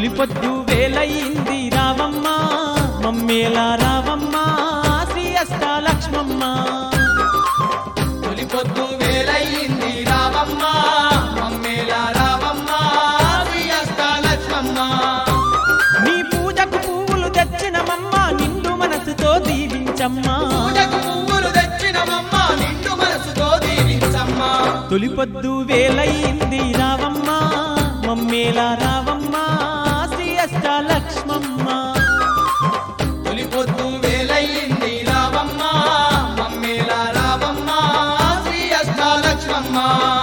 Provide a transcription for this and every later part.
తొలిపొద్దు వేలయింది రావమ్మ మమ్మేలా రావమ్మ శ్రీ అష్టాలక్ష్మమ్మ తొలిపొద్దు వేలయింది రావమ్మ మమ్మేలా రావమ్మ శ్రీ అష్టాలక్ష్మమ్మ నీ పూజకు పువ్వులు తెచ్చినమమ్మ నిండు మనసుతో దీవించమ్మా పూజకు పువ్వులు తెచ్చినమమ్మ నిండు మనసుతో దీవించమ్మా తొలిపొద్దు వేలయింది రావమ్మ మమ్మేలా రావమ్మ శ్రీ అష్టాలక్ష్మమ్మ తొలిపొద్దు వేలయింది రావమ్మ మమ్మేలా రావమ్మ శ్రీ అష్టాలక్ష్మమ్మ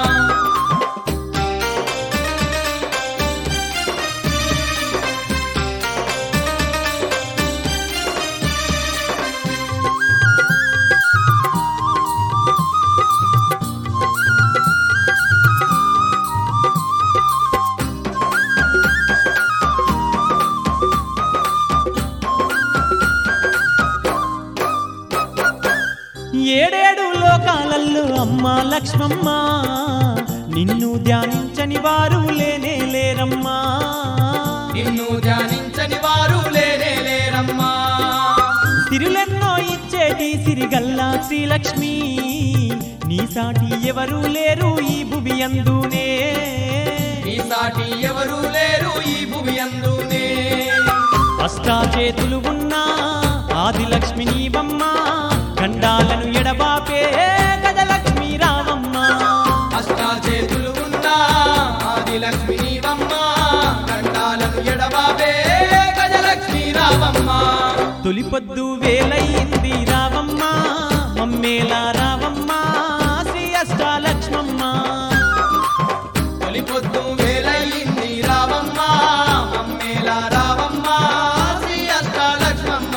ఏడేడు లోకాలల్లో అమ్మా లక్ష్మమ్మ నిన్ను ధ్యానించని వారు లేనే లేరమ్మా నిన్ను ధ్యానించని వారు లేనే లేరమ్మా సిరులెన్నో ఇచ్చేటి సిరిగల్లా శ్రీలక్ష్మి నీ సాటి ఎవరు లేరు ఈ భువి అందునే నీ సాటి ఎవరు లేరు ఈ భువి అందునే అష్టాచేతులు ఉన్నా ఆదిలక్ష్మి నీవమ్మ గండాలను ఎడబాపే గజలక్ష్మి రావమ్మ అష్టాచేతులు ఉన్నా ఆదిలక్ష్మి నీవమ్మ గండాలను ఎడబాబే గజలక్ష్మి రావమ్మ తొలిపొద్దు వేలయింది రావమ్మ మమ్మేలా రావమ్మ శ్రీ అష్టాలక్ష్మమ్మ తొలిపొద్దు వేలయింది రావమ్మ మమ్మేలా రావమ్మ శ్రీ అష్టాలక్ష్మమ్మ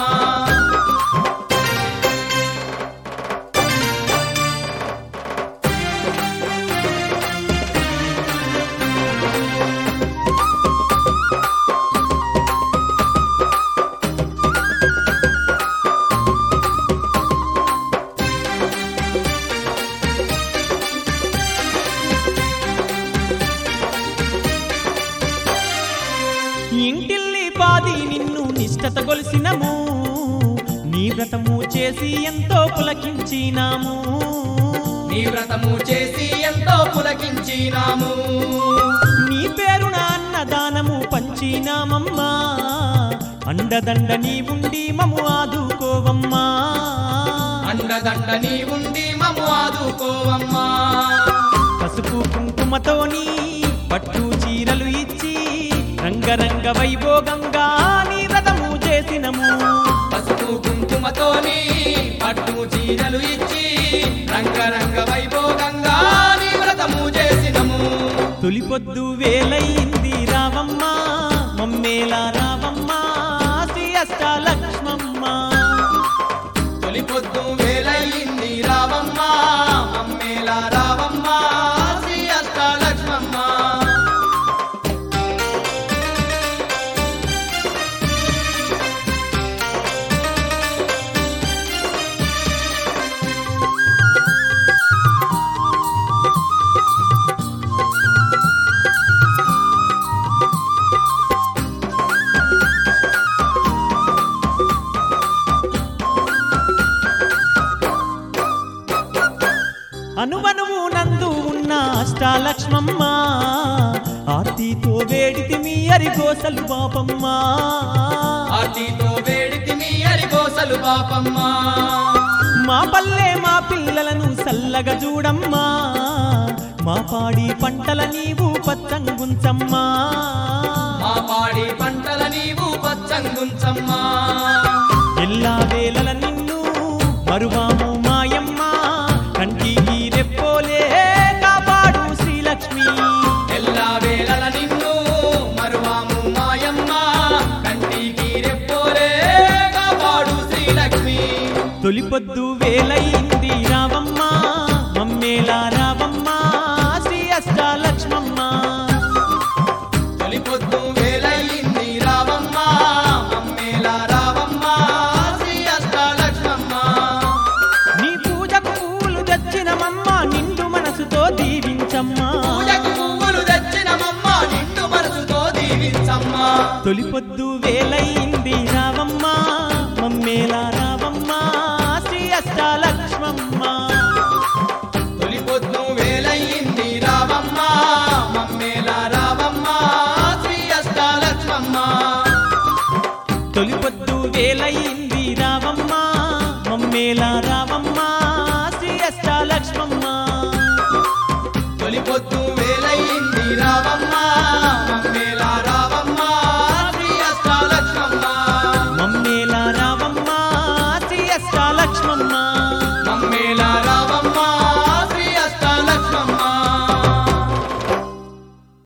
ఇంటిల్లి పాది నిన్ను నిష్టత గొలిసినము నీ వ్రతము చేసి ఎంతో పులకించినాము నీ వ్రతము చేసి ఎంతో పులకించినాము నీ పేరున అన్నదానము పంచినామమ్మా అండదండ నీ ఉండి మము ఆదుకోవమ్మా అండదండ నీ ఉండి మము ఆదుకోవమ్మా పసుపు కుంకుమతోని పట్టు చీరలు ఇచ్చి రంగరంగ వైభోగంగా నీ వ్రతము చేసినము పసుపు కుంకుమతోని పట్టు చీరలు ఇచ్చి రంగరంగ వైభోగంగా నీ వ్రతము చేసినము తొలిపొద్దు వేలయింది రావమ్మ మమ్మేలా రావమ్మ శ్రీ అష్టాలక్ష్మమ్మ తొలిపొద్దు వేలయింది రావమ్మ మమ్మేలా రావమ్మ శ్రీ అష్టాలక్ష్మమ్మ అనువనువు నందు ఉన్న అష్టాలక్ష్మమ్మ ఆర్తితో వేడితి మీ అరిగోసలు పాపమ్మ ఆర్తితో వేడితి మీ అరిగోసలు పాపమ్మ మా పల్లె మా పిల్లలను సల్లగా చూడమ్మా మా పాడి పంటల నీవు పచ్చంగుంచమ్మా మా పాడి పంటల నీవు పచ్చంగుంచమ్మా ఎల్లా వేళల నిన్ను మరువాము మాయమ్మ కంటికి రెప్పోలే కాపాడు శ్రీలక్ష్మి ఎల్లా వేళల నిన్ను మరువాము మాయమ్మ కంటికి రెప్పోలే కాపాడు శ్రీలక్ష్మి తొలిపొద్దు వేలయింది రావమ్మ మమ్మేలా రావమ్మ శ్రీ అష్టాలక్ష్మమ్మ తొలిపొద్దు వేలయింది రావమ్మ మమ్మేలా రావమ్మ శ్రీ అష్టాలక్ష్మమ్మ నీ పూజకు పూలు తెచ్చినమమ్మ నిండు మనసుతో దీవించమ్మా పూజకు పువ్వులు తెచ్చినమమ్మ నిండు మనసుతో దీవించమ్మా తొలిపొద్దు వేలయింది రావమ్మ మమ్మేలా రావమ్మ శ్రీ అష్టాలక్ష్మమ్మ తొలిపొద్దు వేలయింది రావమ్మ మమ్మేలా రావమ్మ శ్రీ అష్టాలక్ష్మమ్మ తొలిపొద్దు వేలయింది రావమ్మ మమ్మేలా రావమ్మ శ్రీ అష్టాలక్ష్మమ్మ తొలిపొద్దు